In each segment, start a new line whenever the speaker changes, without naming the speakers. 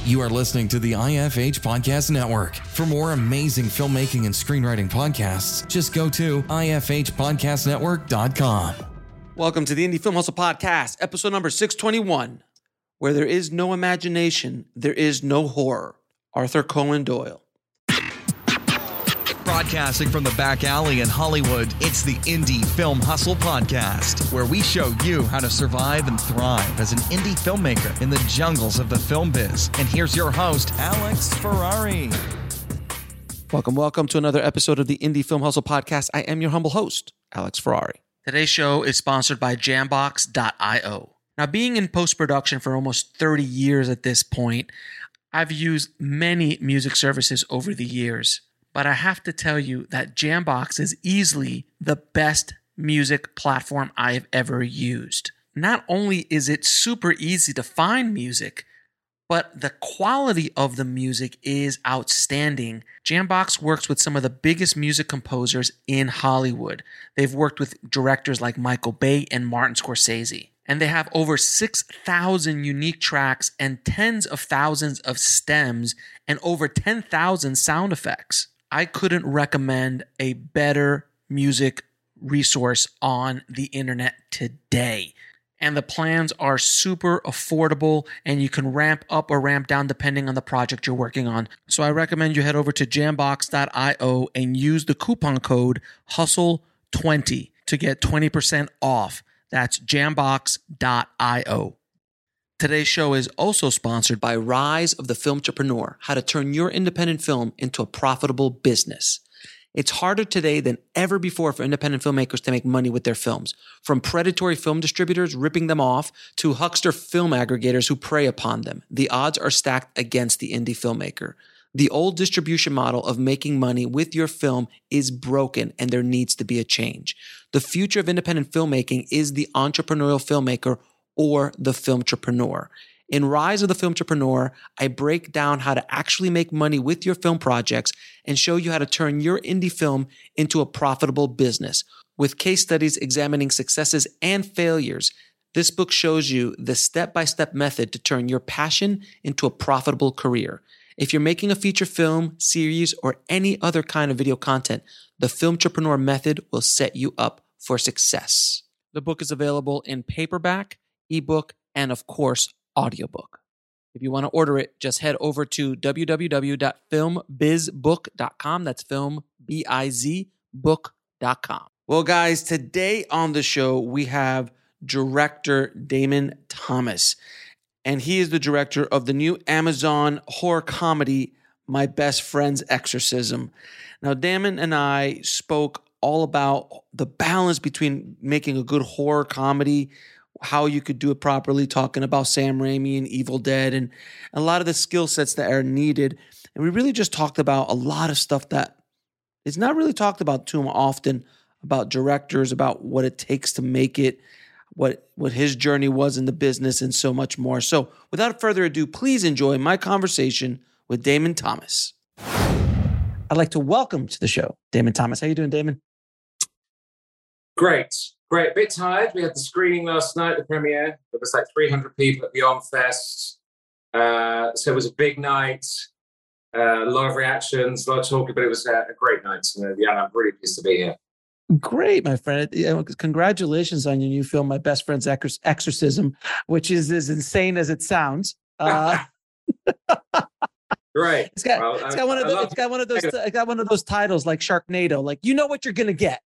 You are listening to the IFH Podcast Network. For more amazing filmmaking and screenwriting podcasts, just go to ifhpodcastnetwork.com.
Welcome to the Indie Film Hustle Podcast, episode number 621. Where there is no imagination, there is no horror. Arthur Conan Doyle.
Broadcasting from the back alley in Hollywood, it's the Indie Film Hustle Podcast, where we show you how to survive and thrive as an indie filmmaker in the jungles of the film biz. And here's your host, Alex Ferrari.
Welcome to another episode of the Indie Film Hustle Podcast. I am your humble host, Alex Ferrari. Today's show is sponsored by Jambox.io. Now, being in post-production for almost 30 years at this point, I've used many music services over the years. But I have to tell you that Jambox is easily the best music platform I have ever used. Not only is it super easy to find music, but the quality of the music is outstanding. Jambox works with some of the biggest music composers in Hollywood. They've worked with directors like Michael Bay and Martin Scorsese. And they have over 6,000 unique tracks and tens of thousands of stems and over 10,000 sound effects. I couldn't recommend a better music resource on the internet today. And the plans are super affordable and you can ramp up or ramp down depending on the project you're working on. So I recommend you head over to jambox.io and use the coupon code HUSTLE20 to get 20% off. That's jambox.io. Today's show is also sponsored by Rise of the Filmtrepreneur, how to turn your independent film into a profitable business. It's harder today than ever before for independent filmmakers to make money with their films. From predatory film distributors ripping them off to huckster film aggregators who prey upon them, the odds are stacked against the indie filmmaker. The old distribution model of making money with your film is broken and there needs to be a change. The future of independent filmmaking is the entrepreneurial filmmaker or the filmtrepreneur. In Rise of the Filmtrepreneur, I break down how to actually make money with your film projects and show you how to turn your indie film into a profitable business. With case studies examining successes and failures, this book shows you the step-by-step method to turn your passion into a profitable career. If you're making a feature film, series, or any other kind of video content, the Filmtrepreneur method will set you up for success. The book is available in paperback, ebook, and of course, audiobook. If you want to order it, just head over to www.filmbizbook.com. That's filmbizbook.com. Well, guys, today on the show, we have director Damon Thomas, and he is the director of the new Amazon horror comedy, My Best Friend's Exorcism. Now, Damon and I spoke all about the balance between making a good horror comedy, how you could do it properly, talking about Sam Raimi and Evil Dead and a lot of the skill sets that are needed. And we really just talked about a lot of stuff that is not really talked about too often, about directors, about what it takes to make it, what his journey was in the business, and so much more. So without further ado, please enjoy my conversation with Damon Thomas. I'd like to welcome to the show Damon Thomas. How you doing, Damon?
Great. A bit tired. We had the screening last night, the premiere. There was like 300 people at Beyond Fest. So it was a big night, a lot of reactions, a lot of talking, but it was a great night. So, I'm really pleased to be here.
Great, my friend. Congratulations on your new film, My Best Friend's Exorcism, which is as insane as it sounds.
Great.
It's got one of those titles like Sharknado, like you know what you're gonna get.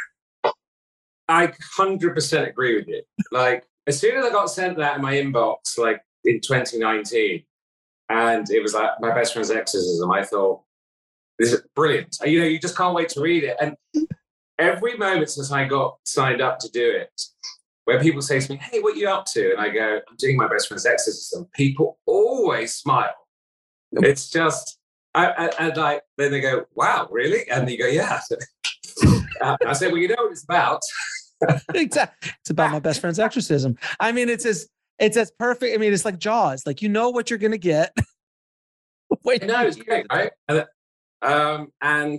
I 100% agree with you. Like, as soon as I got sent that in my inbox, like in 2019, and it was like My Best Friend's Exorcism, I thought, this is brilliant. You just can't wait to read it. And every moment since I got signed up to do it, where people say to me, hey, what are you up to? And I go, I'm doing My Best Friend's Exorcism. People always smile. It's just, then they go, wow, really? And you go, yeah. I said, well, you know what it's about.
Exactly. It's about My Best Friend's Exorcism. I mean, it's as perfect. I mean, it's like Jaws. Like, you know what you're going to get.
No, it's great, right? And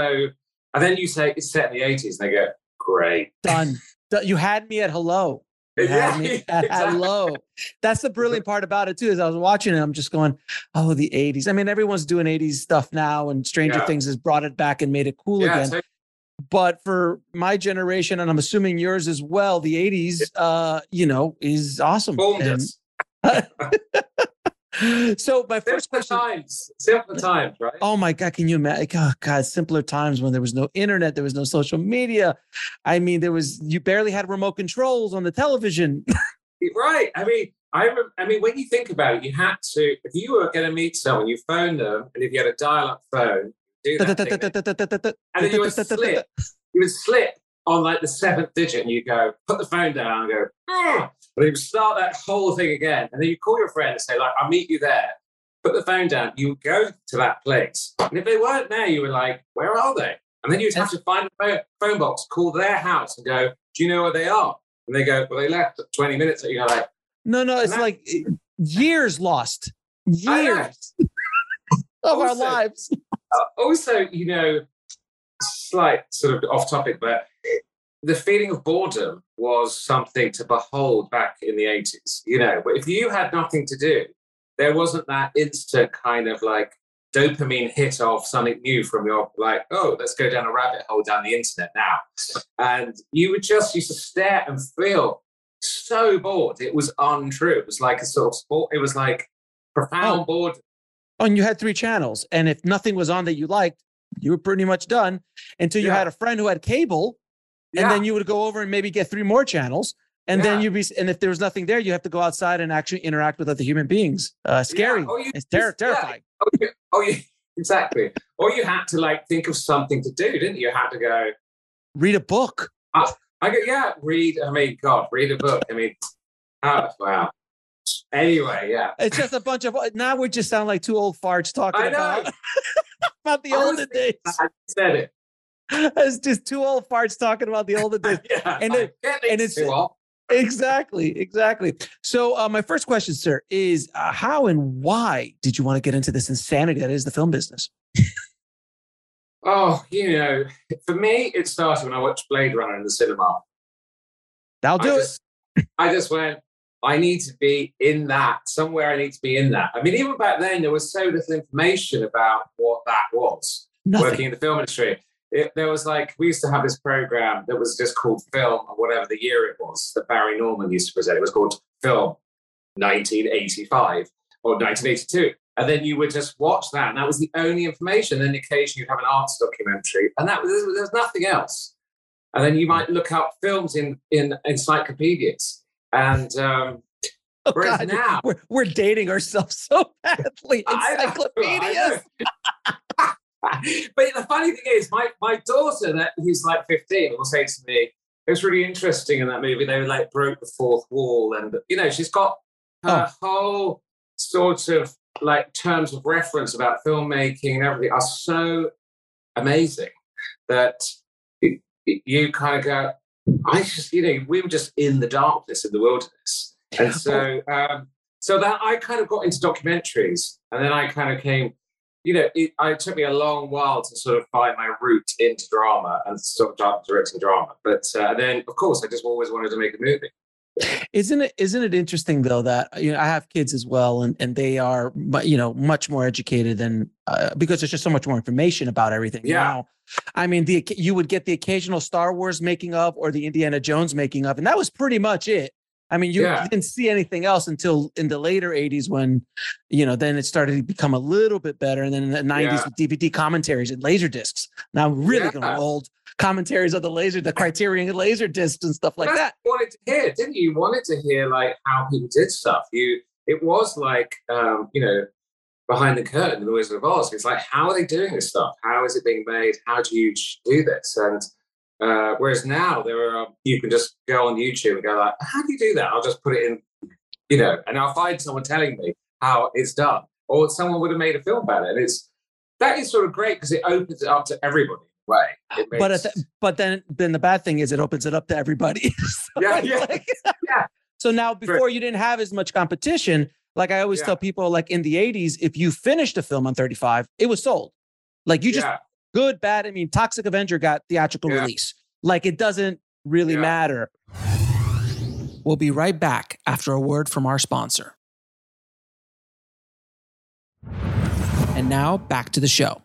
then you say it's set in the 80s, and they go, great.
Done. You had me at hello. It had
Yeah,
me at
exactly.
hello. That's the brilliant part about it too, is I was watching it, I'm just going, oh, the 80s. I mean, everyone's doing 80s stuff now, and Stranger
Yeah.
Things has brought it back and made it cool
Yeah,
again.
totally.
But for my generation, and I'm assuming yours as well, the 80s, is awesome.
Formed
And-
us.
So my first question.
Simpler times, right?
Oh my God, can you imagine? Oh God, simpler times when there was no internet, there was no social media. I mean, you barely had remote controls on the television.
Right. I mean, when you think about it, you had to, if you were going to meet someone, you phoned them, and if you had a dial-up phone, do that thing, and then you would slip on like the 7th digit, and you go, put the phone down, and go, "Ugh," and you start that whole thing again, and then you call your friend and say, like, I'll meet you there. Put the phone down. You would go to that place, and if they weren't there, you were like, where are they? And then you'd have to find a phone box, call their house, and go, do you know where they are? And they go, well, they left 20 minutes ago. You're like,
No, it's like years lost. Years of our lives.
Also, slight sort of off topic, but the feeling of boredom was something to behold back in the 80s. But if you had nothing to do, there wasn't that instant kind of like dopamine hit of something new from your, like, oh, let's go down a rabbit hole down the internet now. And you would just used to stare and feel so bored. It was untrue. It was like a sort of sport. It was like profound boredom.
Oh, and you had 3 channels. And if nothing was on that you liked, you were pretty much done until you had a friend who had cable. And then you would go over and maybe get 3 more channels. And then and if there was nothing there, you have to go outside and actually interact with other human beings. Scary. It's terrifying.
Exactly. Or you had to like think of something to do, didn't you? You had to go
read a book.
Read a book. I mean, wow. Anyway, yeah.
It's just a bunch of, now we just sound like 2 old farts talking about the olden days.
I said it.
It's just 2 old farts talking about the olden days. And it's
too old.
Exactly. So my first question, sir, is how and why did you want to get into this insanity that is the film business?
Oh, for me, it started when I watched Blade Runner in the cinema.
That'll do it.
I just went, I need to be in that. Somewhere I need to be in that. I mean, even back then, there was so little information about what that was.
Nothing.
Working in the film industry. There was like, we used to have this program that was just called Film, or whatever the year it was, that Barry Norman used to present. It was called Film 1985 or 1982. And then you would just watch that, and that was the only information. Then occasionally you'd have an arts documentary, and there's nothing else. And then you might look up films in encyclopedias. And whereas
God,
now
we're dating ourselves so badly. Encyclopedias.
But the funny thing is, my daughter, who's like 15, will say to me, it was really interesting in that movie. They like broke the fourth wall, and she's got her whole sort of like terms of reference about filmmaking and everything are so amazing that you kind of go, we were just in the darkness, in the wilderness. And so that I kind of got into documentaries, and then I kind of came, it took me a long while to sort of find my route into drama and start directing drama. But then, of course, I just always wanted to make a movie.
Isn't it interesting though that I have kids as well, and they are much more educated than because there's just so much more information about everything now. I mean, you would get the occasional Star Wars making of or the Indiana Jones making of, and that was pretty much it. I mean, you didn't see anything else until in the later 80s when, then it started to become a little bit better. And then in the 90s with DVD commentaries and laser discs. Now really going old commentaries of the Criterion laser discs and stuff like that.
You wanted to hear, didn't you? You wanted to hear like how people did stuff. It was like, behind the curtain in The Wizard of Oz. It's like, how are they doing this stuff? How is it being made? How do you do this? And whereas now you can just go on YouTube and go like, how do you do that? I'll just put it in, and I'll find someone telling me how it's done, or someone would have made a film about it. And that is sort of great because it opens it up to everybody in a way.
But then the bad thing is it opens it up to everybody. So now before you didn't have as much competition. Like I always tell people, like in the 80s, if you finished a film on 35, it was sold. Like you just good, bad. I mean, Toxic Avenger got theatrical release. Like it doesn't really matter. We'll be right back after a word from our sponsor. And now back to the show.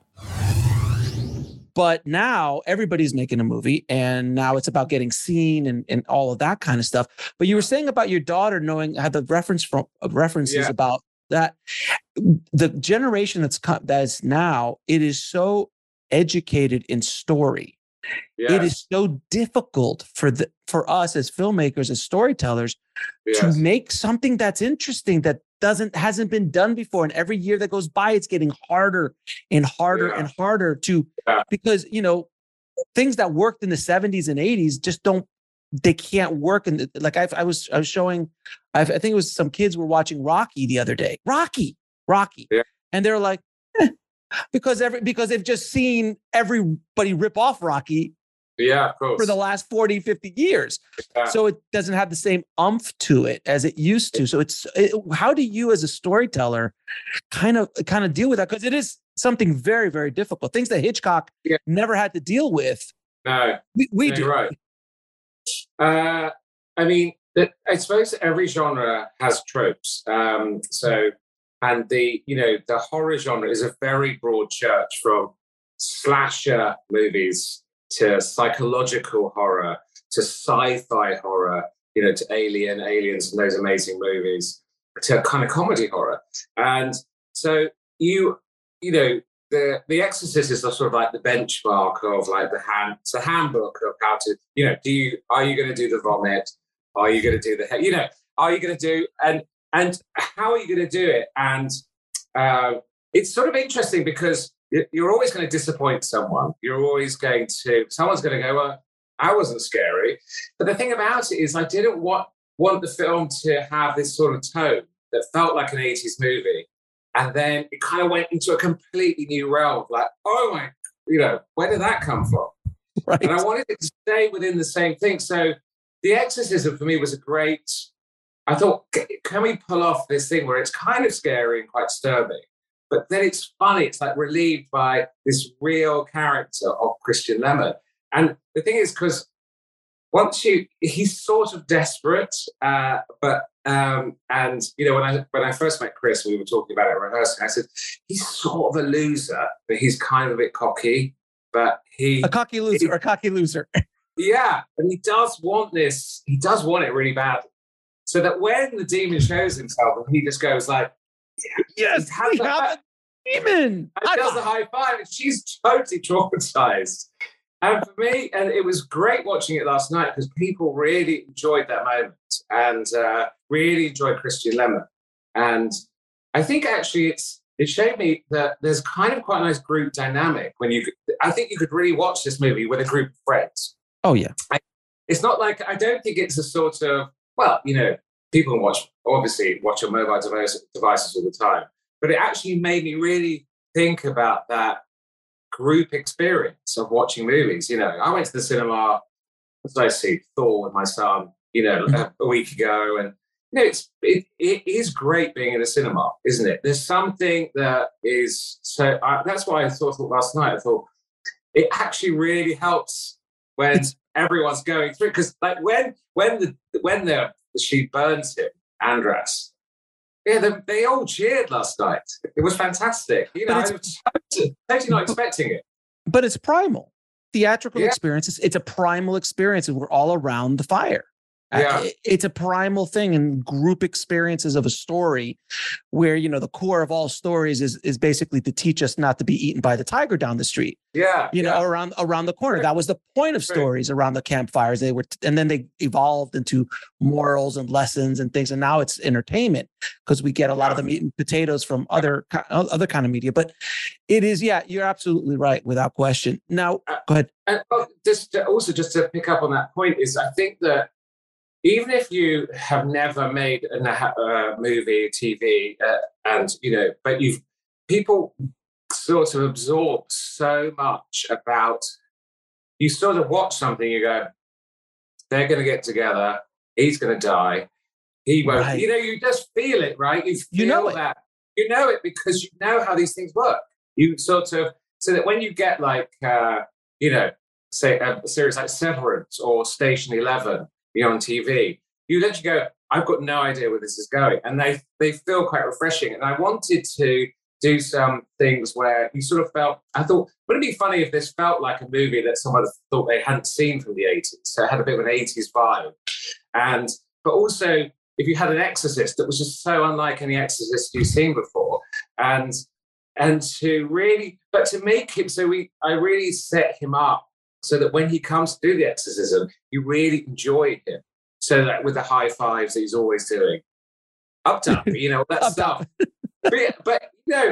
But now everybody's making a movie, and now it's about getting seen and all of that kind of stuff. But you were saying about your daughter knowing how the references about that. The generation that is now, it is so educated in story. Yes. It is so difficult for us as filmmakers, as storytellers, to make something that's interesting that hasn't been done before. And every year that goes by, it's getting harder and harder and harder because, things that worked in the 70s and 80s just they can't work. And like I was showing, I think it was some kids were watching Rocky the other day. Rocky. Yeah. And they're like, because they've just seen everybody rip off Rocky
of course,
for the last 40, 50 years. Yeah. So it doesn't have the same umph to it as it used to. So how do you as a storyteller kind of deal with that? Because it is something very, very difficult. Things that Hitchcock never had to deal with.
No,
we do.
Right. I mean, I suppose every genre has tropes. And the horror genre is a very broad church, from slasher movies to psychological horror to sci-fi horror, to Aliens and those amazing movies, to kind of comedy horror. And so The Exorcist is sort of like the benchmark of like it's a handbook of how to, are you going to do the vomit? Are you going to do the, are you going to do, and how are you going to do it? And it's sort of interesting because you're always going to disappoint someone. Someone's going to go, well, I wasn't scary. But the thing about it is I didn't want the film to have this sort of tone that felt like an 80s movie. And then it kind of went into a completely new realm. Like, oh my, where did that come from? Right. And I wanted it to stay within the same thing. So The Exorcism for me was I thought, can we pull off this thing where it's kind of scary and quite disturbing, but then it's funny. It's like relieved by this real character of Christian Lemon. And the thing is, because he's sort of desperate, but when I first met Chris, we were talking about it at rehearsing. I said he's sort of a loser, but he's kind of a bit cocky. But a cocky loser. Yeah, and he does want this. He does want it really badly. So that when the demon shows himself, he just goes like,
"Yes, we have a demon."
And does the high five, and she's totally traumatized. And for me, and it was great watching it last night because people really enjoyed that moment and really enjoyed Christian Lemon. And I think actually it showed me that there's kind of quite a nice group dynamic I think you could really watch this movie with a group of friends.
Oh, yeah.
It's not like, I don't think it's a sort of, people watch on mobile devices all the time. But it actually made me really think about that group experience of watching movies. I went to the cinema, what did I see? Thor with my son, a week ago. And, it is great being in a cinema, isn't it? There's something that is so, that's why I thought last night, I thought it actually really helps when everyone's going through. Because like when she burns him, Andras, they all cheered last night. It was fantastic. I was totally not expecting it.
But it's primal. Theatrical experience. It's a primal experience, and we're all around the fire. Yeah. It's a primal thing, and group experiences of a story where, the core of all stories is basically to teach us not to be eaten by the tiger down the street. Around the corner. That was the point of stories around the campfires. And then they evolved into morals and lessons and things. And now it's entertainment because we get a lot of the meat and potatoes from other kind of media. But it is, you're absolutely right, without question. Now, go ahead.
And just to pick up on that point is, I think that even if you have never made a movie, TV, but people sort of absorb so much about, you sort of watch something, you go, they're going to get together, he's going to die, he won't, right. You just feel it, right? You know that. You know it because you know how these things work. You sort of, so that when you get like, say a series like Severance or Station 11, on TV, you literally go, I've got no idea where this is going. And they feel quite refreshing. And I wanted to do some things where you sort of felt, I thought, wouldn't it be funny if this felt like a movie that someone thought they hadn't seen from the 80s? So it had a bit of an 80s vibe. But also, if you had an exorcist that was just so unlike any exorcist you've seen before, and to make him, I really set him up so that when he comes to do the exorcism, you really enjoy him. So that with the high fives that he's always doing, up down, that stuff. But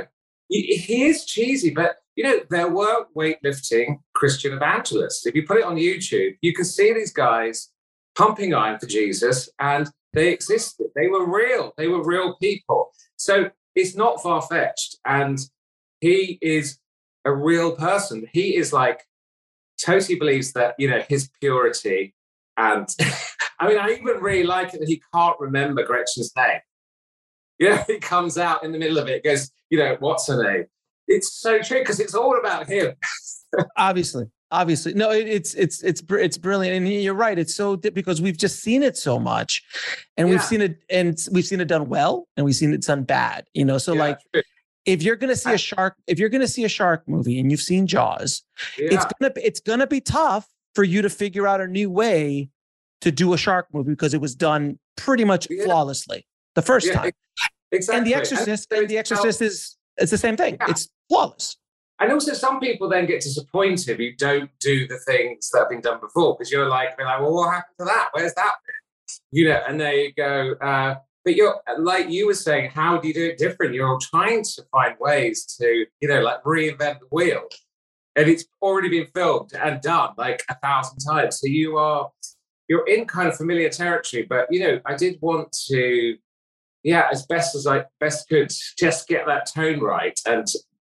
he is cheesy. But there were weightlifting Christian evangelists. If you put it on YouTube, you can see these guys pumping iron for Jesus, and they existed. They were real. They were real people. So it's not far-fetched. And he is a real person. He is totally believes that, his purity. And I even really like it that he can't remember Gretchen's name. He comes out in the middle of it, goes, what's her name? It's so true because it's all about him.
Obviously. No, it's brilliant. And you're right. It's so because we've just seen it so much, and we've seen it done well, and we've seen it done bad, true. If you're going to see a shark movie and you've seen Jaws, it's going to be tough for you to figure out a new way to do a shark movie because it was done pretty much flawlessly the first time. Exactly. And The Exorcist is the same thing. Yeah. It's flawless.
And also some people then get disappointed if you don't do the things that have been done before because you're like, well, what happened to that? Where's that been? And they go, but you're like you were saying, how do you do it different? You're trying to find ways to, reinvent the wheel. And it's already been filmed and done 1,000 times. So you're in kind of familiar territory. But, I did want to, as best as I could, just get that tone right. And,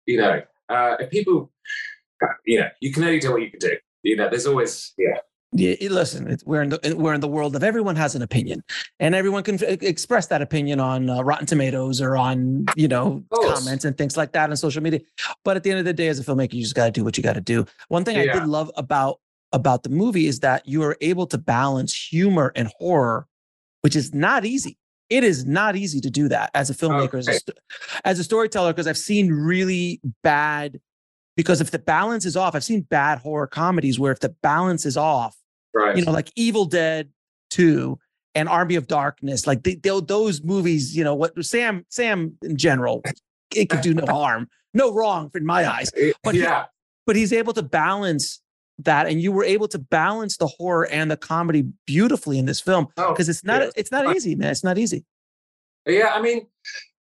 if people, you can only do what you can do. There's always,
Yeah, listen, we're in the world of everyone has an opinion, and everyone can express that opinion on Rotten Tomatoes or on comments and things like that on social media. But at the end of the day, as a filmmaker, you just got to do what you got to do. One thing I did love about the movie is that you are able to balance humor and horror, which is not easy. It is not easy to do that as a filmmaker, as a storyteller, because I've seen really bad. Because if the balance is off, I've seen bad horror comedies where if the balance is off, right. Like Evil Dead 2 and Army of Darkness, those movies, what Sam in general, it could do no harm, no wrong in my eyes. But he's able to balance that, and you were able to balance the horror and the comedy beautifully in this film because it's not easy, man. It's not easy.
Yeah, I think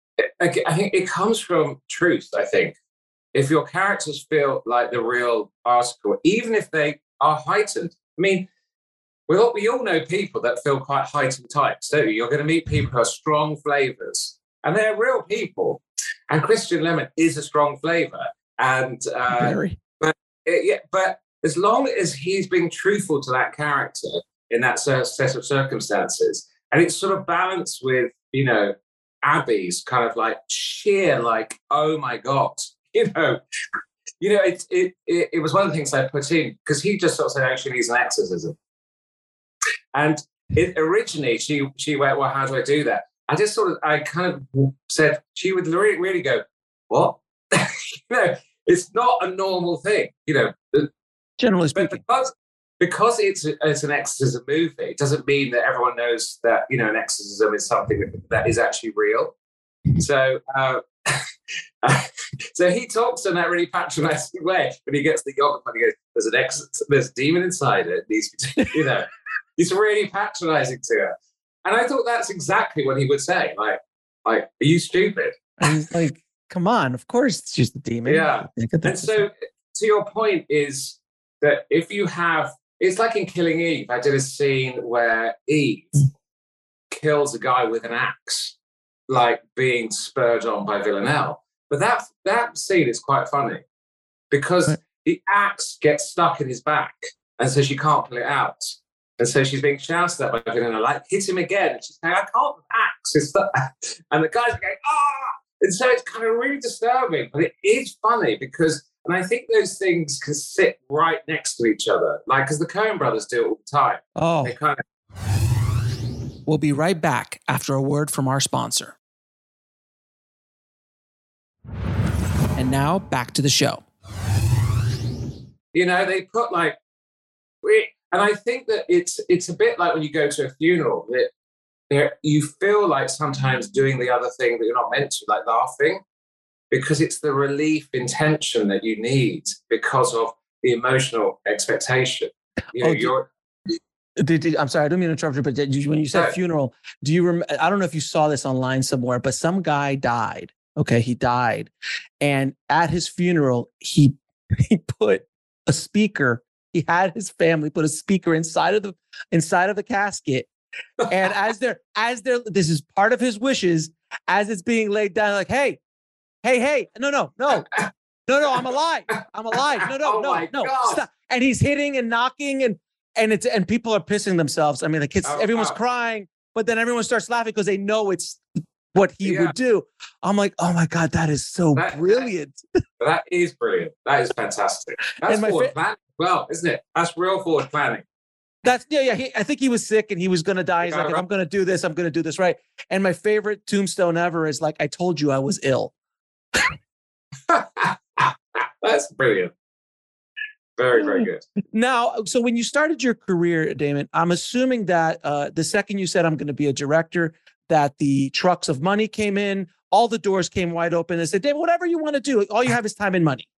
it comes from truth. I think. If your characters feel like the real article, even if they are heightened, we all know people that feel quite heightened types, don't you? You're going to meet people who are strong flavors, and they're real people. And Christian Lemon is a strong flavor, and but as long as he's being truthful to that character in that set of circumstances, and it's sort of balanced with Abby's kind of sheer oh my God. It was one of the things I put in because he just sort of said, actually, needs an exorcism. And originally she went, well, how do I do that? I kind of said, she would really go, what? It's not a normal thing,
Generally speaking.
Because it's an exorcism movie, it doesn't mean that everyone knows that, an exorcism is something that is actually real. So, so he talks in that really patronizing way when he gets the yoga fund. He goes, there's a demon inside it. Needs to be, he's really patronizing to her. And I thought that's exactly what he would say. Are you stupid?
And he's like, come on, of course it's just a demon.
Yeah. And so to your point is that if you have, it's like in Killing Eve, I did a scene where Eve kills a guy with an axe, being spurred on by Villanelle. But that scene is quite funny because the axe gets stuck in his back, and so she can't pull it out. And so she's being shouted at by Villanelle, hit him again. And she's saying, I can't with axe. It's stuck. And the guy's going, ah! And so it's kind of really disturbing, but it is funny because, and I think those things can sit right next to each other. Because the Coen brothers do it all the time.
Oh.
They kind of...
We'll be right back after a word from our sponsor. And now back to the show.
You know, they put like, and I think that it's a bit like when you go to a funeral, that you feel like sometimes doing the other thing that you're not meant to, like laughing, because it's the relief intention that you need because of the emotional expectation. You know,
I'm sorry, I don't mean to interrupt you, but when you said funeral, do you remember? I don't know if you saw this online somewhere, but some guy died. Okay, he died, and at his funeral, he put a speaker. He had his family put a speaker inside of the casket, and as they're this is part of his wishes. As it's being laid down, like, hey, no, I'm alive, no, stop. And he's hitting and knocking, and people are pissing themselves. I mean, the kids, everyone's crying, but then everyone starts laughing because they know it's what he would do. I'm like, oh my God, that is so brilliant.
That is brilliant. That is fantastic. That's forward planning, well, isn't it? That's real forward planning.
That's I think he was sick and he was going to die. He's like, if I'm going to do this, I'm going to do this right. And my favorite tombstone ever is like, I told you I was ill.
That's brilliant. Very, very good.
Now, so when you started your career, Damon, I'm assuming that the second you said I'm going to be a director, that the trucks of money came in, all the doors came wide open and said, Damon, whatever you want to do, all you have is time and money.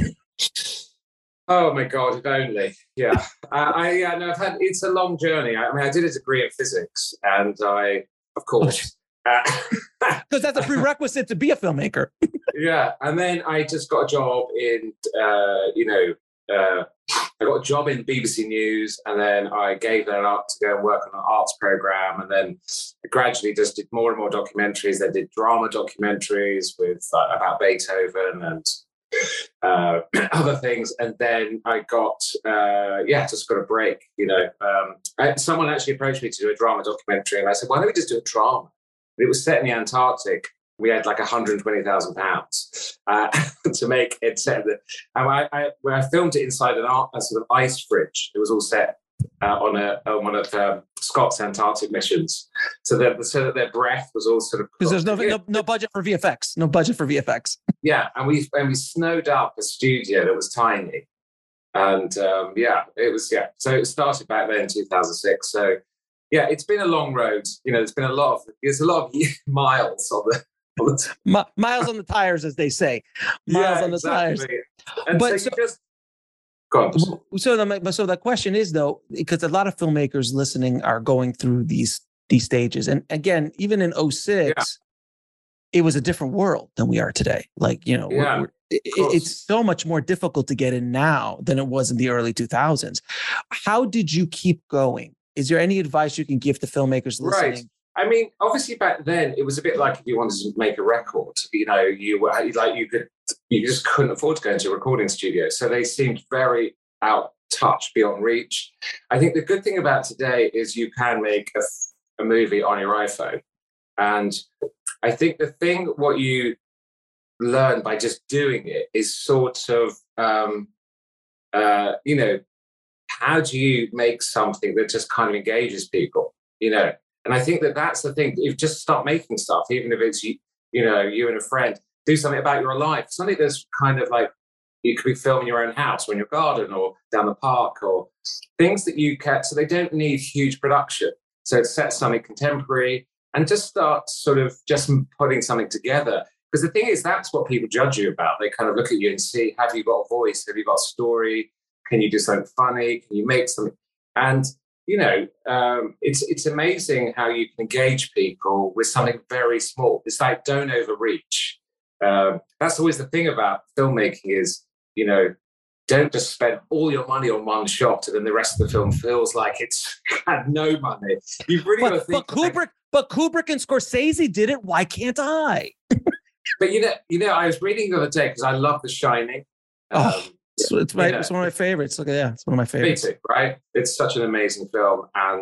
Oh my God, if only. Yeah. It's a long journey. I mean, I did a degree in physics and I, of course.
Because that's a prerequisite to be a filmmaker.
Yeah. And then I just got a job in, I got a job in BBC News, and then I gave that up to go and work on an arts program, and then I gradually just did more and more documentaries. I did drama documentaries with about Beethoven and other things, and then I got just got a break. Someone actually approached me to do a drama documentary, and I said, why don't we just do a drama? And it was set in the Antarctic. We had like £120,000 to make it set. And I filmed it inside a sort of ice fridge. It was all set on one of Scott's Antarctic missions, so that their breath was all sort of,
because there's no budget for VFX. No budget for VFX.
Yeah, and we snowed up a studio that was tiny, and it was. So it started back then in 2006. So yeah, it's been a long road. There's a lot of miles on the.
Miles on the tires, as they say. Miles on the tires.
And
but
so go on.
So the question is, though, because a lot of filmmakers listening are going through these stages, and again, even in 2006, it was a different world than we are today. Like, it's so much more difficult to get in now than it was in the early 2000s. How did you keep going? Is there any advice you can give to filmmakers listening?
Right. I mean, obviously back then it was a bit like if you wanted to make a record, you just couldn't afford to go into a recording studio. So they seemed very out of touch, beyond reach. I think the good thing about today is you can make a movie on your iPhone. And I think what you learn by just doing it is sort of, how do you make something that just kind of engages people, And I think that's the thing. You just start making stuff, even if it's you and a friend. Do something about your life. Something that's kind of like you could be filming your own house or in your garden or down the park, or things that you can. So they don't need huge production. So set something contemporary and just start sort of just putting something together. Because the thing is, that's what people judge you about. They kind of look at you and see, have you got a voice? Have you got a story? Can you do something funny? Can you make something? And it's amazing how you can engage people with something very small. It's like, don't overreach. That's always the thing about filmmaking is, don't just spend all your money on one shot and then the rest of the film feels like it's had no money. You've really got to think.
But Kubrick and Scorsese did it. Why can't I?
But I was reading the other day because I love The Shining.
It's one of my favorites. Look at that. It's one of my favorites.
Me too, right? It's such an amazing film. And,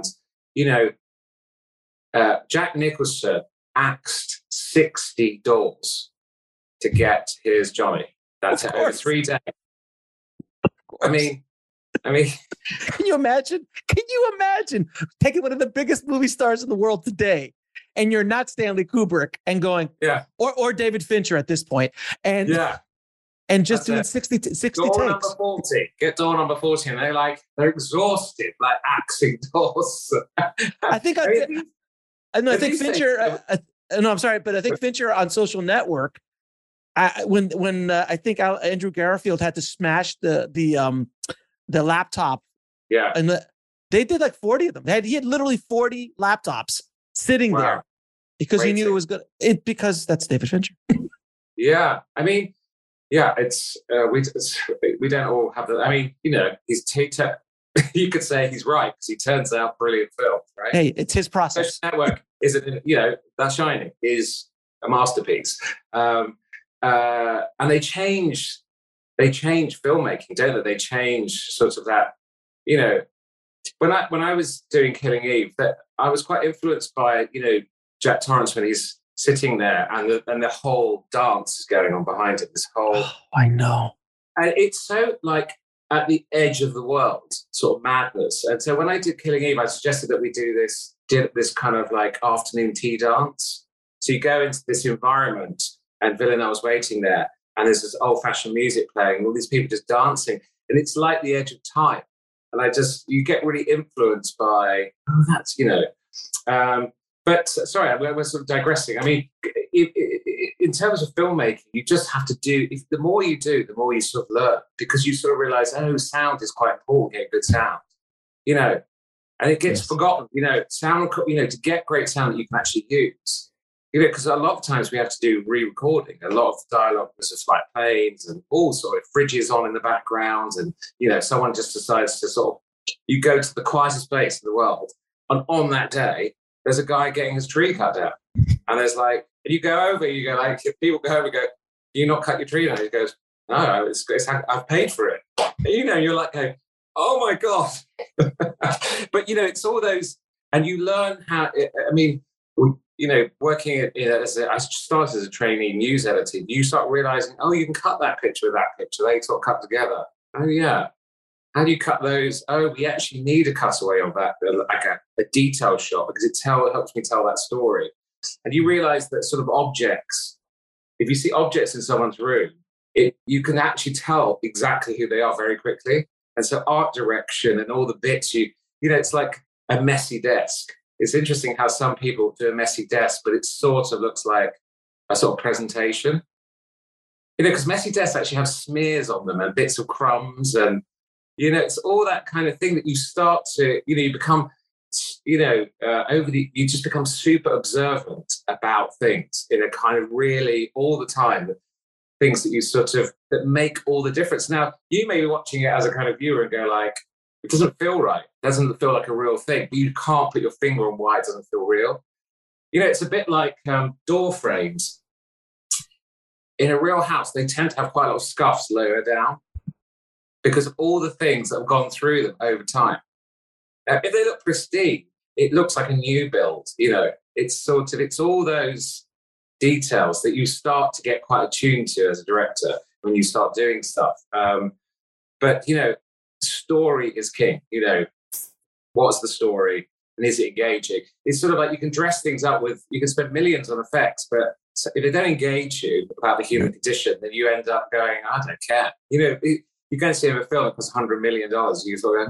Jack Nicholson axed 60 dolls to get his Johnny. That's it, over 3 days. I mean, I mean,
Can you imagine? Taking one of the biggest movie stars in the world today, and you're not Stanley Kubrick, and going, or David Fincher at this point, and just doing 60
door
takes.
number 40. Get door number 40, and they're exhausted, like axing doors.
I think Fincher. No, I'm sorry, but I think Fincher on Social Network, when I think Andrew Garfield had to smash the laptop.
Yeah.
And they did like 40 of them. He had literally 40 laptops sitting there because he knew it was good. Because that's David Fincher.
Yeah. I mean, it's we don't all have that. I mean, you could say he's right because he turns out brilliant films, right?
Hey, it's his process.
Social Network that Shining is a masterpiece. And they change filmmaking, don't they? They change sort of that, when I was doing Killing Eve, that I was quite influenced by, Jack Torrance when he's sitting there and the whole dance is going on behind him. This whole,
I know,
and it's so like at the edge of the world, sort of madness. And so when I did Killing Eve, I suggested that we do this kind of like afternoon tea dance. So you go into this environment, and Villanelle's waiting there, and there's this old-fashioned music playing, all these people just dancing, and it's like the edge of time. And you get really influenced by, but sorry, we're sort of digressing. I mean, in terms of filmmaking, you just have to do, the more you do, the more you sort of learn, because you sort of realize, sound is quite important, get good sound, and it gets forgotten, sound, to get great sound that you can actually use. Because a lot of times we have to do re-recording. A lot of the dialogue was just like planes and all sort of fridges on in the background. And, someone just decides to sort of, you go to the quietest place in the world. And on that day, there's a guy getting his tree cut down. And there's like, and you go over, if people go over and go, do you not cut your tree down? He goes, no, I've paid for it. And, you're like, going, oh my God. But, it's all those, and you learn how, working I started as a trainee news editor, you start realizing, you can cut that picture with that picture. They sort of cut together. Oh, yeah. How do you cut those? Oh, we actually need a cutaway of that, like a detailed shot, because it helps me tell that story. And you realize that sort of objects, if you see objects in someone's room, you can actually tell exactly who they are very quickly. And so art direction and all the bits, it's like a messy desk. It's interesting how some people do a messy desk, but it sort of looks like a sort of presentation. Because messy desks actually have smears on them and bits of crumbs, and it's all that kind of thing that you start to, you become, you just become super observant about things in a kind of really all the time, things that you that make all the difference. Now, you may be watching it as a kind of viewer and go like, it doesn't feel right. It doesn't feel like a real thing. But you can't put your finger on why it doesn't feel real. It's a bit like door frames. In a real house, they tend to have quite a lot of scuffs lower down because of all the things that have gone through them over time. If they look pristine, it looks like a new build. It's all those details that you start to get quite attuned to as a director when you start doing stuff. But story is king. What's the story and is it engaging? It's sort of like you can dress things up you can spend millions on effects, but if they don't engage you about the human condition, then you end up going, I don't care. You go and see a film that costs $100 million, you sort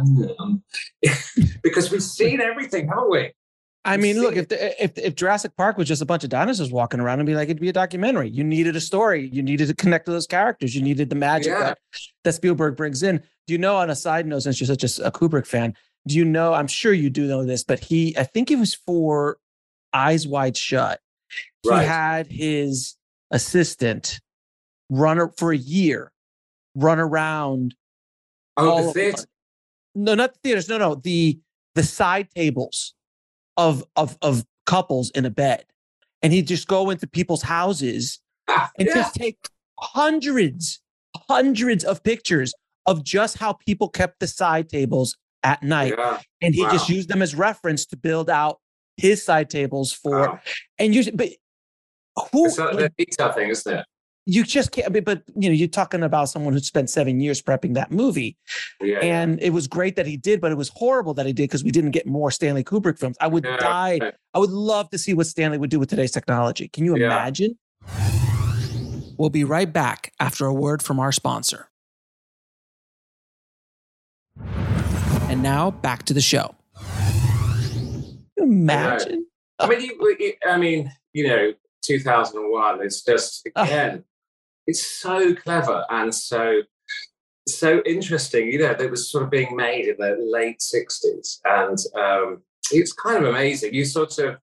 of because we've seen everything, haven't we?
I mean, look, if Jurassic Park was just a bunch of dinosaurs walking around, it'd be a documentary. You needed a story. You needed to connect to those characters. You needed the magic that Spielberg brings in. Do you know, on a side note, since you're such a Kubrick fan, do you know, I'm sure you do know this, but I think it was for Eyes Wide Shut. He had his assistant for a year, run around.
Oh, the theater?
No, not the theaters. No, the side tables of couples in a bed, and he'd just go into people's houses and just take hundreds of pictures of just how people kept the side tables at night, and he just used them as reference to build out his side tables for. And use, but who?
It's like the detail thing, isn't it?
you just can't. But you're talking about someone who spent 7 years prepping that movie, and it was great that he did, but it was horrible that he did because we didn't get more Stanley Kubrick films. I would die. I would love to see what Stanley would do with today's technology. Can you imagine? We'll be right back after a word from our sponsor. And now back to the show. Imagine.
I mean, 2001. It's just again, it's so clever and so interesting. That was sort of being made in the late 60s, and it's kind of amazing. You sort of.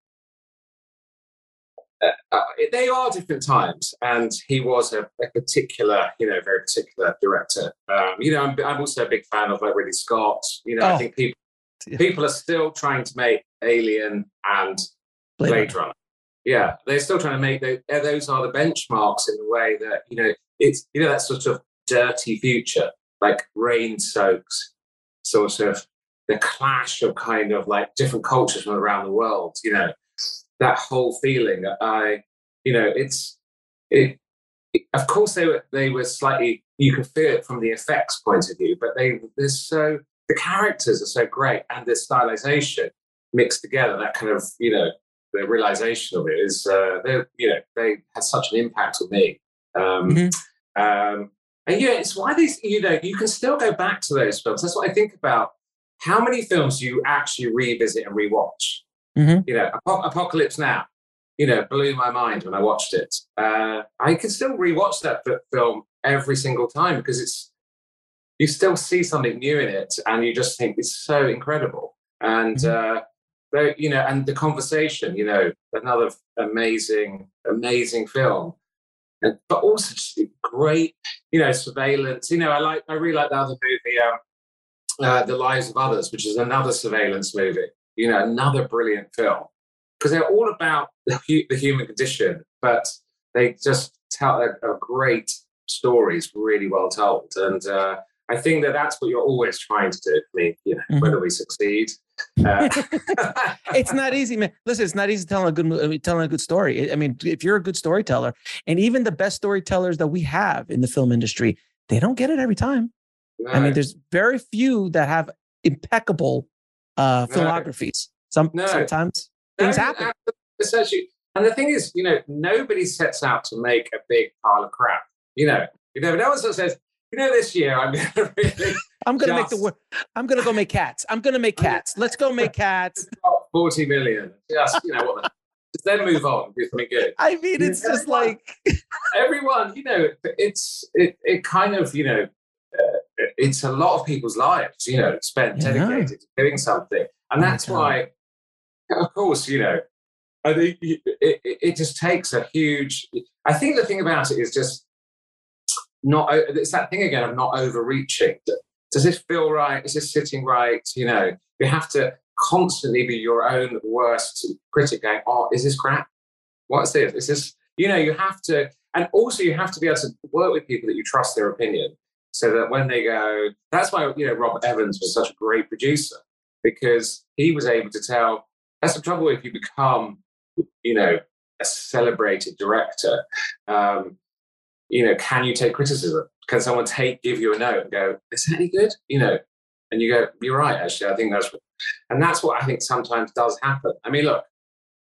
They are different times, and he was a particular, very particular director. I'm also a big fan of like Ridley Scott. I think people are still trying to make Alien and Blade Runner. Yeah, they're still trying to make those are the benchmarks in the way that it's that sort of dirty future, like rain-soaked, sort of the clash of kind of like different cultures from around the world. That whole feeling. Of course they were slightly. You can feel it from the effects point of view, but the characters are so great, and the stylization mixed together. That kind of the realization of it is they had such an impact on me. And it's why these you can still go back to those films. That's what I think about. How many films do you actually revisit and rewatch? Apocalypse Now, blew my mind when I watched it. I can still rewatch that film every single time because you still see something new in it, and you just think it's so incredible. And and the conversation, another amazing film, but also just great, surveillance. I really like the other movie, The Lives of Others, which is another surveillance movie. Another brilliant film, because they're all about the human condition, but they just tell a great stories, really well told. And I think that's what you're always trying to do. I mean, whether we succeed,
it's not easy, man. Listen, it's not easy telling a good story. I mean, if you're a good storyteller, and even the best storytellers that we have in the film industry, they don't get it every time. No. I mean, there's very few that have impeccable filmographies. Sometimes things happen.
Essentially, and the thing is, nobody sets out to make a big pile of crap. No one sort of says, this year I'm going to really.
I'm going to make the work. I'm going to go make Cats. I'm going to make Cats. Let's go make Cats.
40 million. Just just then move on. Do something good.
I mean, it's just like
everyone. It kind of it's a lot of people's lives, spent dedicated to doing something. And that's why, of course, I think it just takes a huge, I think the thing about it is just it's that thing again of not overreaching. Does this feel right? Is this sitting right? You have to constantly be your own worst critic going, is this crap? What's this? Is this, you have to, and also you have to be able to work with people that you trust their opinion. So that when they go, that's why, Robert Evans was such a great producer, because he was able to tell, that's the trouble if you become, a celebrated director. Can you take criticism? Can someone give you a note and go, is that any good? And you go, you're right, actually, I think that's, and that's what I think sometimes does happen. I mean, look,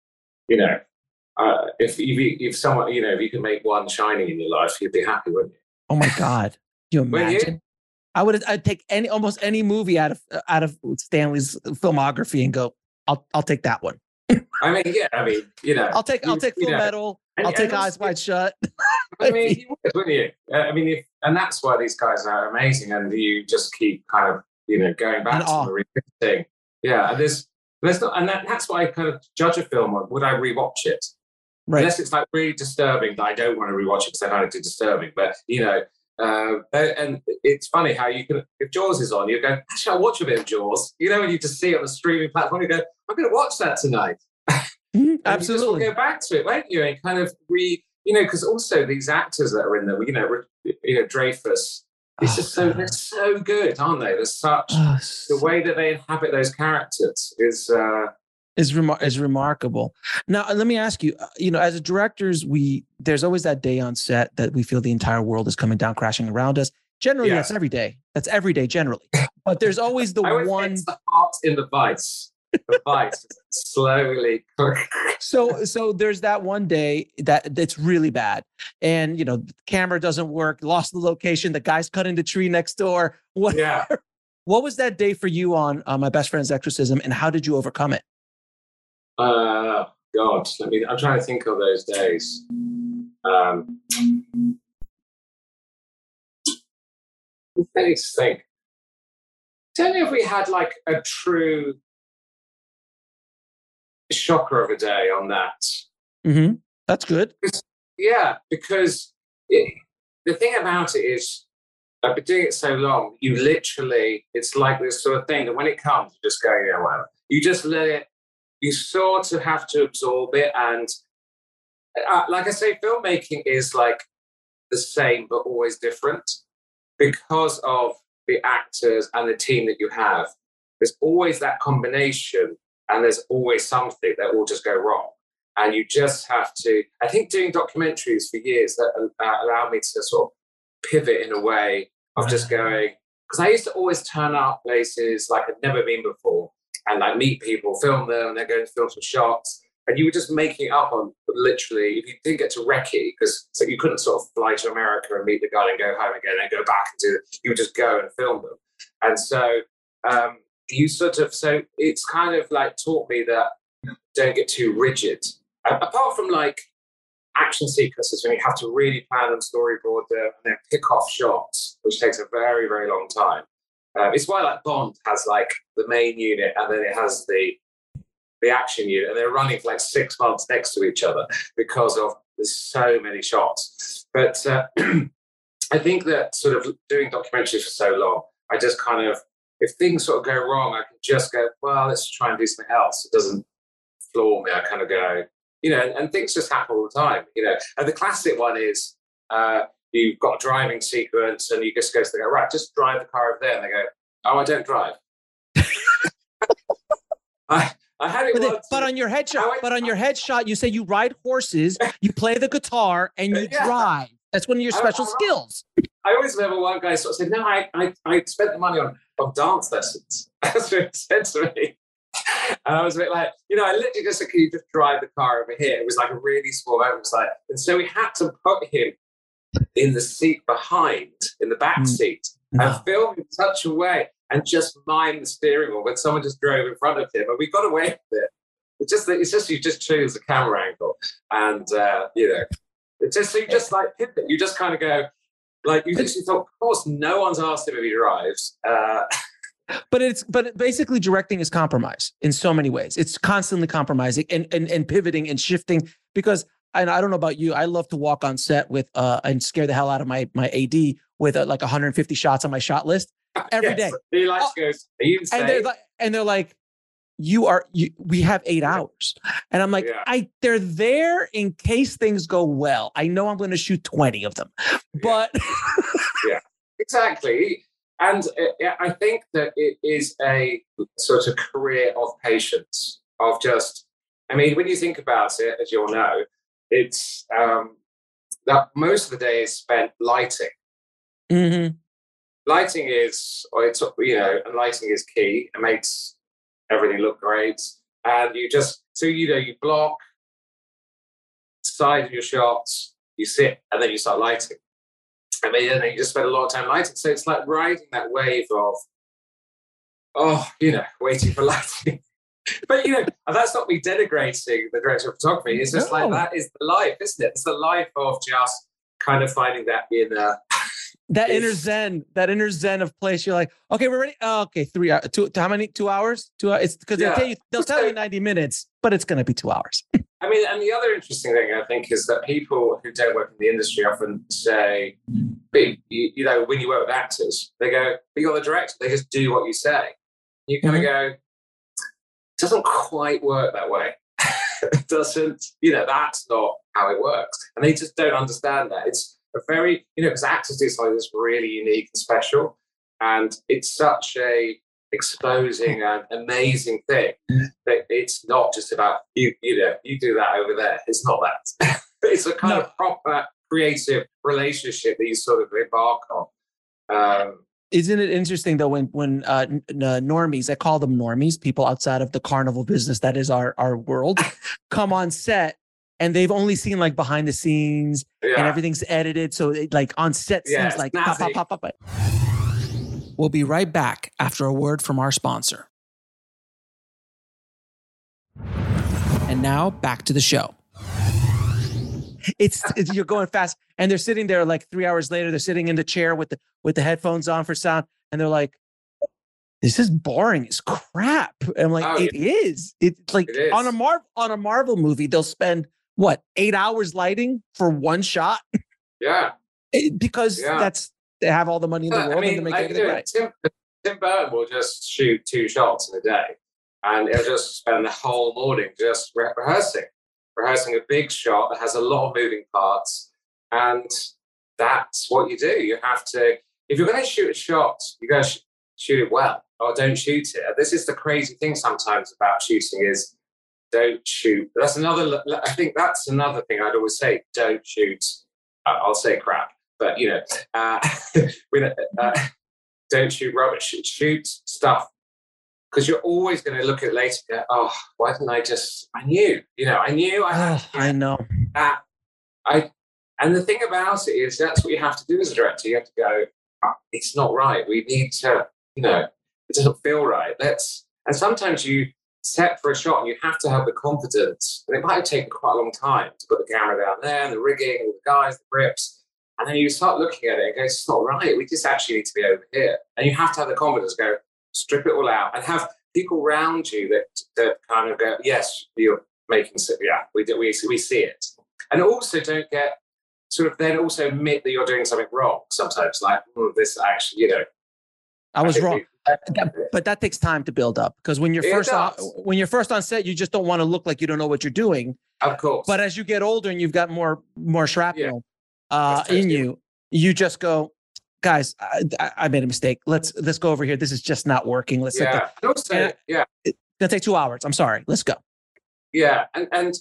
if someone, if you could make one Shining in your life, you'd be happy, wouldn't you?
Oh my God. You imagine? I'd take almost any movie out of Stanley's filmography and go, I'll take that one.
I'll take
Full Metal. I'll take Eyes Wide Shut.
I mean, you would, wouldn't you? I mean, and that's why these guys are amazing, and you just keep kind of going back to the revisiting. Yeah, and there's not, and that's why I kind of judge a film on, would I rewatch it? Right. Unless it's like really disturbing that I don't want to rewatch it because I find it too disturbing. But and it's funny how you can, if Jaws is on, you go, actually, I'll watch a bit of Jaws. And you just see it on the streaming platform, you go, I'm going to watch that tonight.
Absolutely.
You just go back to it, won't you? And kind of because also these actors that are in them, Dreyfus, it's just they're so good, aren't they? There's such the way that they inhabit those characters is
is remarkable. Now, let me ask you, as directors, there's always that day on set that we feel the entire world is coming down, crashing around us. Generally, That's every day. That's every day, generally. But there's always the one.
It's the heart in the vice. The vice slowly.
So there's that one day that's really bad, and the camera doesn't work, lost the location, the guy's cutting the tree next door. Whatever. Yeah. What was that day for you on My Best Friend's Exorcism, and how did you overcome it?
God, I'm trying to think of those days. Let me think. Don't know if we had like a true shocker of a day on that.
Mm-hmm. That's good.
Because the thing about it is, I've been doing it so long, it's like this sort of thing that when it comes, you just go, yeah, well, you just let it, you sort of have to absorb it. And like I say, filmmaking is like the same, but always different because of the actors and the team that you have. There's always that combination, and there's always something that will just go wrong. And you just have to, I think doing documentaries for years that allowed me to sort of pivot in a way of just going, because I used to always turn up places like I'd never been before and like meet people, film them, and then go and film some shots. And you were just making it up on literally, if you didn't get to recce, because so you couldn't sort of fly to America and meet the guy and go home again and go back and do it. You would just go and film them. And so so it's kind of like taught me that don't get too rigid. Apart from like action sequences when you have to really plan and storyboard them and then pick off shots, which takes a very, very long time. It's why like Bond has like the main unit and then it has the action unit, and they're running for like 6 months next to each other because of there's so many shots. But I think that sort of doing documentaries for so long, I just kind of, if things sort of go wrong, I can just go, well, let's try and do something else. It doesn't floor me. I kind of go, and things just happen all the time, And the classic one is you've got a driving sequence and you just go to the guy, right, just drive the car over there. And they go, oh, I don't drive. I had it once.
But on your headshot, you say you ride horses, you play the guitar, and you drive. That's one of your special skills.
I always remember one guy sort of said, no, I spent the money on dance lessons. That's what he said to me. And I was a bit like, I literally just said, can you just drive the car over here? It was like a really small moment. And so we had to put him in the seat behind, in the back seat, and film in such a way and just mime the steering wheel when someone just drove in front of him. And we got away with it. It's just you just choose the camera angle. And, it's just, so you just like pivot. You just kind of go, like, you literally thought, of course, no one's asked him if he drives.
But basically directing is compromise in so many ways. It's constantly compromising and pivoting and shifting because, and I don't know about you, I love to walk on set with and scare the hell out of my AD with like 150 shots on my shot list every day.
He goes, are you insane?
And they're like, we have 8 hours. And I'm like, they're there in case things go well. I know I'm going to shoot 20 of them, but
yeah, exactly. And I think that it is a sort of career of patience, of just, when you think about it, as you'll know, it's that most of the day is spent lighting.
Mm-hmm.
Lighting is, and lighting is key. It makes everything look great. And you just, you block, side of your shots, you sit, and then you start lighting. And then you just spend a lot of time lighting. So it's like riding that wave of, waiting for lighting. But, that's not me denigrating the director of photography. It's just like, that is the life, isn't it? It's the life of just kind of finding that inner...
That inner zen of place. You're like, okay, we're ready. Oh, okay, 3 hours. How many? 2 hours? 2 hours. It's because they'll tell you 90 minutes, but it's going to be 2 hours.
And the other interesting thing I think is that people who don't work in the industry often say, when you work with actors, they go, but you're the director. They just do what you say. You kind of go, it doesn't quite work that way. It doesn't, that's not how it works. And they just don't understand that. It's a very, because actors do something that's really unique and special. And it's such a exposing an amazing thing. That it's not just about you do that over there. It's not that. It's a kind of proper creative relationship that you sort of embark on.
Isn't it interesting though when normies, I call them normies, people outside of the carnival business that is our world, come on set and they've only seen like behind the scenes and everything's edited, so like on set scenes like pop, pop, pop, pop, pop. We'll be right back after a word from our sponsor. And now back to the show. It's you're going fast, and they're sitting there like 3 hours later. They're sitting in the chair with the headphones on for sound, and they're like, "This is boring as crap." And I'm like, "It is. It's like on a Marvel movie, they'll spend 8 hours lighting for one shot."
Yeah,
because they have all the money in the world and they make everything right.
Tim Burton will just shoot 2 shots in a day, and he'll just spend the whole morning just rehearsing a big shot that has a lot of moving parts, and that's what you do. You have to, if you're going to shoot a shot, you got to shoot it well, or don't shoot it. This is the crazy thing sometimes about shooting is don't shoot. I think that's another thing I'd always say. Don't shoot. I'll say crap, but don't shoot rubbish. Shoot stuff. Because you're always going to look at it later and go, oh, why didn't I I knew
I know.
That. And the thing about it is that's what you have to do as a director. You have to go, it's not right. We need to, it doesn't feel right. And sometimes you set for a shot and you have to have the confidence. And it might have taken quite a long time to put the camera down there and the rigging and the guys, the grips. And then you start looking at it and go, it's not right. We just actually need to be over here. And you have to have the confidence to go, strip it all out, and have people around you that kind of go, yes, you're making it. Yeah, we see it. And also don't get sort of then also admit that you're doing something wrong sometimes. Like, this actually,
I was wrong. But that takes time to build up, because when you're first on set, you just don't want to look like you don't know what you're doing.
Of course.
But as you get older and you've got more shrapnel in you, you just go, guys, I made a mistake. Let's go over here. This is just not working. It's gonna take 2 hours. I'm sorry. Let's go.
Yeah, and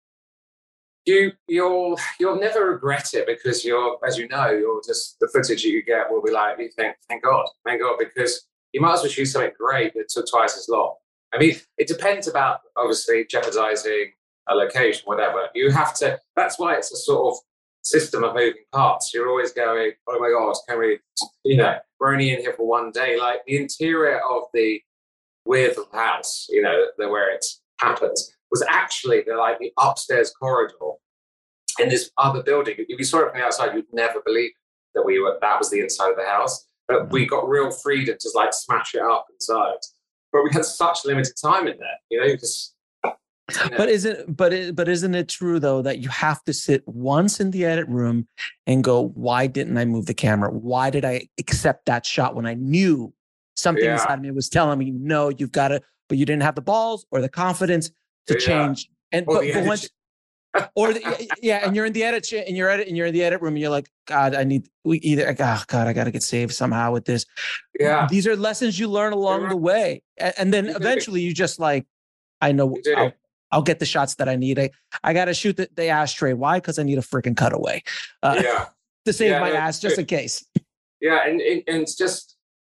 you'll never regret it, because you're just the footage that you get will be like, you think, thank God, because you might as well shoot something great that took twice as long. I mean, it depends about obviously jeopardizing a location, whatever. You have to. That's why it's a sort of system of moving parts. You're always going, oh my God, can we, we're only in here for one day. Like the interior of the Weird house, where it happens, was actually the upstairs corridor in this other building. If you saw it from the outside, you'd never believe that that was the inside of the house. But we got real freedom to smash it up inside. But we had such limited time in there,
But isn't it true though that you have to sit once in the edit room and go, why didn't I move the camera? Why did I accept that shot when I knew something inside of me was telling me, no, you've got to, but you didn't have the balls or the confidence to change. And and you're in the edit and you're in the edit room and you're like, God, I got to get saved somehow with this.
Yeah.
These are lessons you learn along the way. And then eventually you just I know I'll get the shots that I need. I got to shoot the ashtray. Why? Because I need a freaking cutaway to save my ass just in case.
Yeah. And it's just,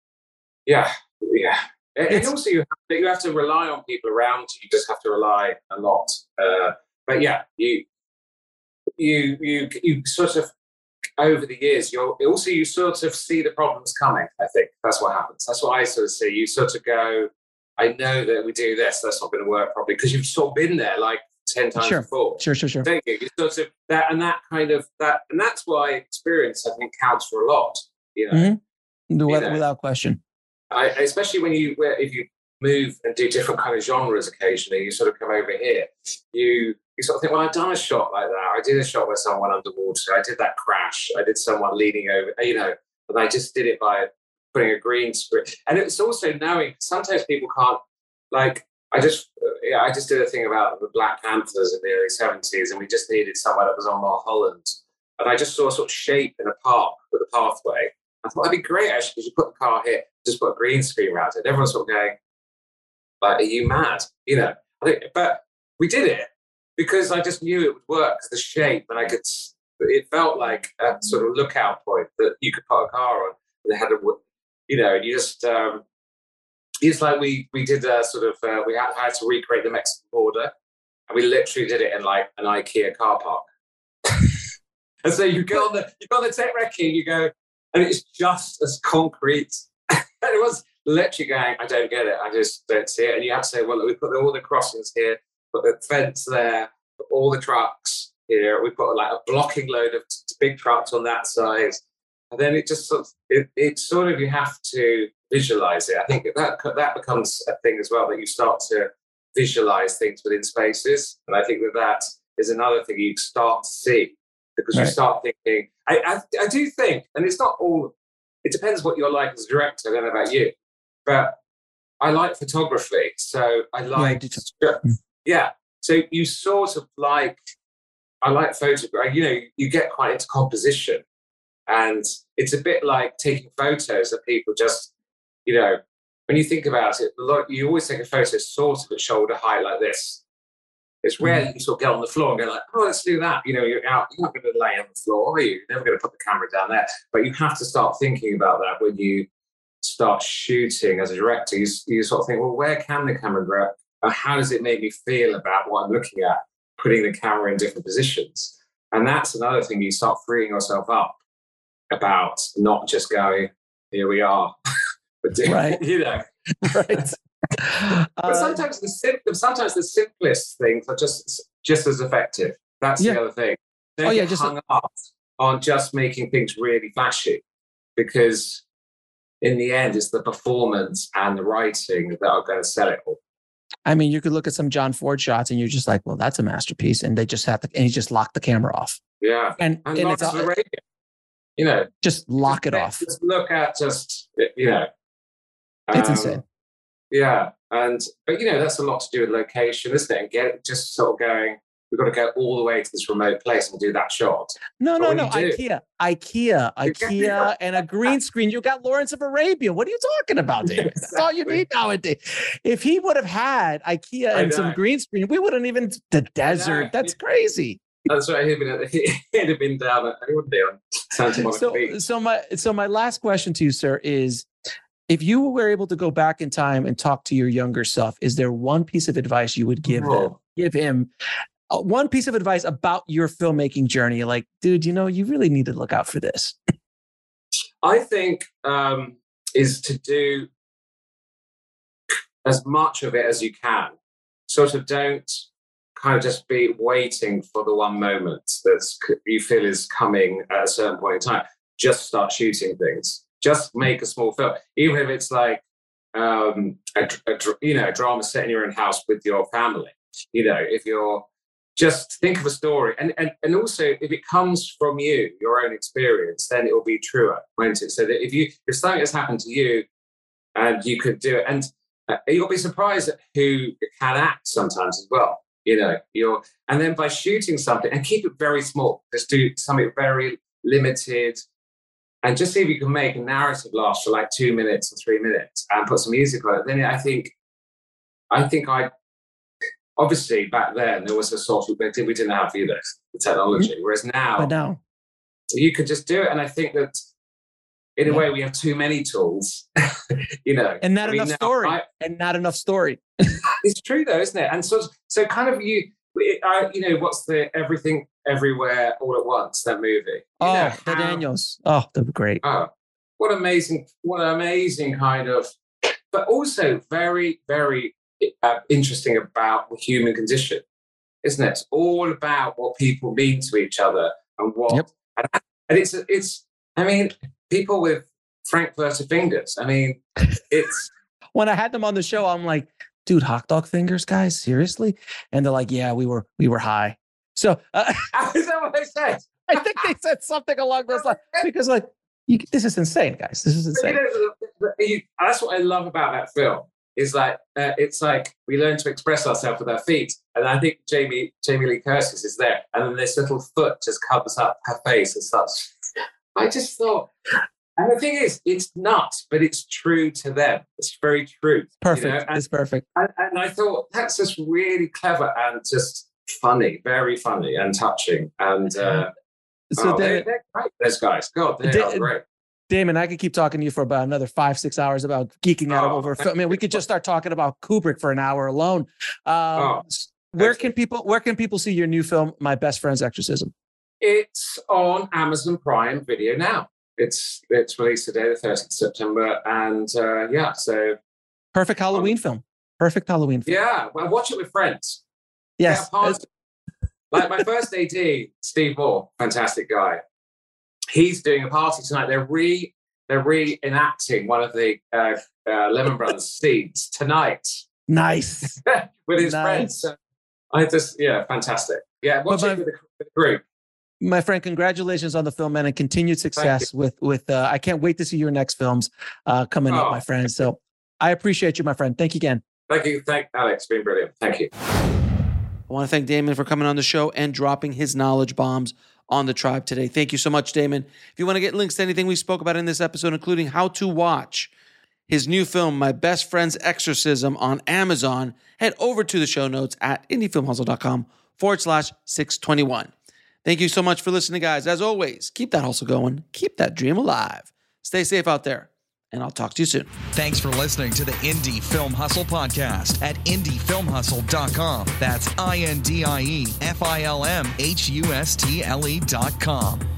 And also you have to rely on people around you. You just have to rely a lot. But you sort of, over the years, you sort of see the problems coming. I think that's what happens. That's what I sort of see. You sort of go, I know that we do this, that's not going to work properly, because you've sort of been there 10 times before. Sure. Don't you? You sort of and that's why experience, I think, counts for a lot.
Without question.
Especially if you move and do different kind of genres occasionally, you sort of come over here. You sort of think, well, I've done a shot like that. I did a shot where someone underwater. I did that crash. I did someone leaning over, and I just did it by putting a green screen. And it's also knowing sometimes people can't, I just did a thing about the Black Panthers in the early 70s, and we just needed somewhere that was on Mulholland. And I just saw a sort of shape in a park with a pathway. I thought that'd be great actually, because you put the car here, just put a green screen around it. Everyone's sort of going, like, are you mad? You know, but we did it because I just knew it would work, the shape, and it felt like a sort of lookout point that you could put a car on. And it had you know, you just, it's like we did a sort of, we had to recreate the Mexican border, and we literally did it in like an IKEA car park. And so you go on the tech recce, you go, and it's just as concrete. And it was literally going, I don't get it. I just don't see it. And you have to say, well, we put all the crossings here, put the fence there, put all the trucks here. We put like a blocking load of big trucks on that side. And then it just sort of, you have to visualize it. I think that becomes a thing as well, that you start to visualize things within spaces. And I think that is another thing you start to see. Because you start thinking, I do think, and it's not all, it depends what you're like as a director, I don't know about you, but I like photography. So I like, so you sort of like, I like photography, you know, you get quite into composition, and it's a bit like taking photos that people just, you know, when you think about it, you always take a photo sort of at shoulder height like this. It's rare you sort of get on the floor and go like, oh, let's do that. You know, you're not going to lay on the floor, are you? You're never going to put the camera down there. But you have to start thinking about that when you start shooting as a director. You sort of think, well, where can the camera go? How does it make me feel about what I'm looking at? Putting the camera in different positions. And that's another thing, you start freeing yourself up about not just going, here we are. But,
right.
You know.
Right.
But sometimes the simplest things are just as effective. That's the other thing. Don't get hung up on just making things really flashy, because in the end, it's the performance and the writing that are going to sell it all.
I mean, you could look at some John Ford shots, and you're just like, well, that's a masterpiece, and they just and he just locked the camera off.
Yeah,
and
it's the radio. You know,
just lock it off.
Just look at you know,
it's insane.
Yeah, but you know, that's a lot to do with location, isn't it? And get it just sort of going, we've got to go all the way to this remote place and do that shot.
No. IKEA and a green screen. You got Lawrence of Arabia. What are you talking about, David? Exactly. That's all you need nowadays. If he would have had IKEA and some green screen, we wouldn't even, the desert. That's crazy.
That's right. He'd have been down at, he would be on Santa Monica Beach.
So my last question to you, sir, is, if you were able to go back in time and talk to your younger self, is there one piece of advice you would give him? One piece of advice about your filmmaking journey? Like, dude, you know, you really need to look out for this.
I think is to do as much of it as you can. Sort of don't kind of just be waiting for the one moment that you feel is coming at a certain point in time. Just start shooting things. Just make a small film, even if it's like a drama set in your own house with your family. You know, if you're just think of a story, and also if it comes from you, your own experience, then it will be truer, won't it? So that if something has happened to you, and you could do it, and you'll be surprised at who can act sometimes as well. You know, and then by shooting something and keep it very small, just do something very limited. And just see if you can make a narrative last for like 2 minutes or 3 minutes and put some music on it. Then I think obviously back then there was a sort of, we didn't have the technology. Whereas now you could just do it. And I think that in a way we have too many tools, you know.
And not enough story.
It's true though, isn't it? And so kind of you know, what's the Everything Everywhere All at Once, that movie?
The Daniels. Oh, they were great.
Oh, what amazing kind of, but also very, very interesting about the human condition, isn't it? It's all about what people mean to each other and what, and it's, I mean, people with Frankfurter fingers. I mean, it's.
When I had them on the show, I'm like, dude, hot dog fingers, guys, seriously? And they're like, yeah, we were high. So
is that what they said?
I think they said something along those lines, because like, this is insane, guys. This is insane.
That's what I love about that film. Is like it's like we learn to express ourselves with our feet, and I think Jamie Lee Curtis is there, and then this little foot just covers up her face and starts. I just thought And the thing is, it's nuts, but it's true to them. It's very true.
Perfect.
You know?
It's perfect.
And I thought, that's just really clever and just funny, very funny and touching. And they're great, those guys. God, they are great.
Damon, I could keep talking to you for about another 5-6 hours about geeking out over film. I mean, we could just start talking about Kubrick for an hour alone. Where can people see your new film, My Best Friend's Exorcism?
It's on Amazon Prime Video now. It's released today, the 30th of September, and so
perfect Halloween film. Perfect Halloween film.
Yeah, well, watch it with friends.
Yes,
like my first AD, Steve Moore, fantastic guy. He's doing a party tonight. They're reenacting one of the Lehman Brothers scenes tonight.
Nice
with his friends. So fantastic. Yeah, watch it with the group.
My friend, congratulations on the film, man, and continued success with I can't wait to see your next films coming up, my friend. So I appreciate you, my friend. Thank you again.
Thank you. Thank Alex. It's been brilliant. Thank you.
I want to thank Damon for coming on the show and dropping his knowledge bombs on the tribe today. Thank you so much, Damon. If you want to get links to anything we spoke about in this episode, including how to watch his new film, My Best Friend's Exorcism, on Amazon, head over to the show notes at indiefilmhustle.com/621. Thank you so much for listening, guys. As always, keep that hustle going. Keep that dream alive. Stay safe out there, and I'll talk to you soon.
Thanks for listening to the Indie Film Hustle podcast at indiefilmhustle.com. That's INDIEFILMHUSTLE.com.